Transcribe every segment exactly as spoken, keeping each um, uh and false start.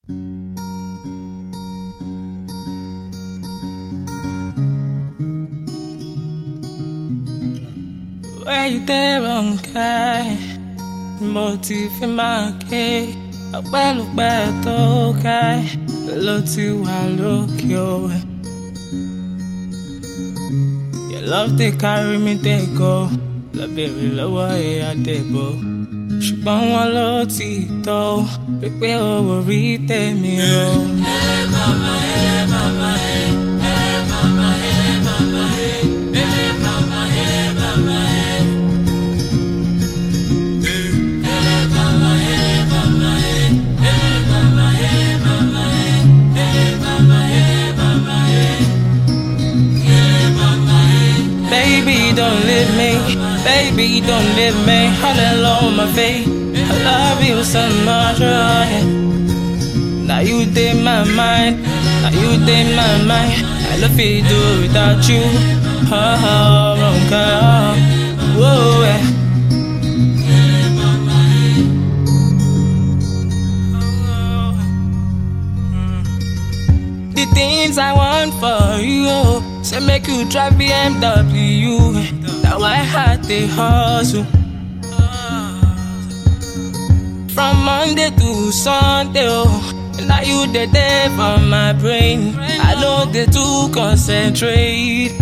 Where you there, wrong guy? Motive in my case. A well better guy. Love you, I look you. Your love they carry me, they go. Love baby, love why I debo. Ṣùgbọ́n wọn ló ti tó. Pípé owó rí tèmi o. Hey mama, hey mama, hey. Hey mama, hey mama, hey. Hey mama, hey mama, hey. Hey mama, hey mama, hey. Hey mama, hey mama, hey. Hey mama, hey mama, hey. Hey mama, hey. Baby, don't leave me. Baby, don't leave me all alone, my face. I love you so much, right? Now you take my mind, now you take my mind. I love you do without you. Oh, oh, wrong girl. Whoa, yeah. The things I want for you, say make you drive B M W. Now I had the hustle. From Monday to Sunday, oh, now you the day for my brain. I know they to concentrate.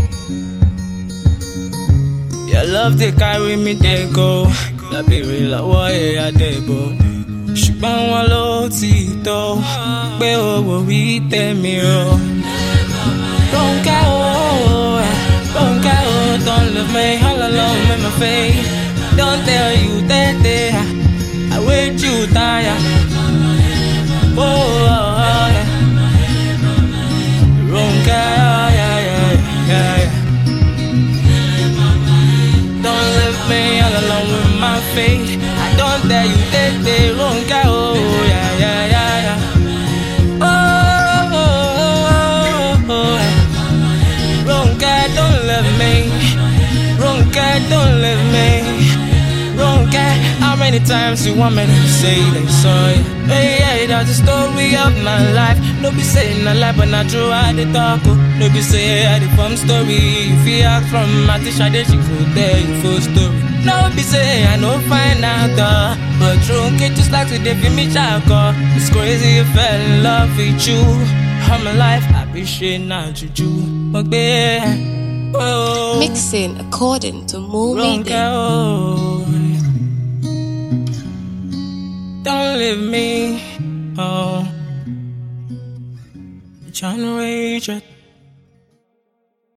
Your love they carry me, they go. La baby, la way I debo. Ṣùgbọ́n wọn ló ti tó. Pé owó rí tèmi o. Ronke oh, Ronke oh, don't leave me all alone with my face. Don't tell you that day I wait you tired. Oh, oh, oh yeah. Ronke, oh, yeah, yeah, yeah, yeah. Don't leave me all alone with my face. I don't tell you that day, Ronke, oh, yeah, yeah, yeah, yeah. Oh, oh, oh, oh, yeah. Ronke, don't leave me. Ronke, don't leave me. Ronke, how many times you want me to say they sorry? Hey, hey, that's the story of my life. No be saying a lie, but not true, I dey talk. No be say I dey form story. If you ask from my teacher, then she could tell you full story. No be say I no find out, uh, but Ronke just like to dey me chako. It's crazy you fell in love with you. All my life I be shit now juju. But babe, oh, Mixing according to Mo Ronke, Media. oh, don't leave me, oh, John Rage.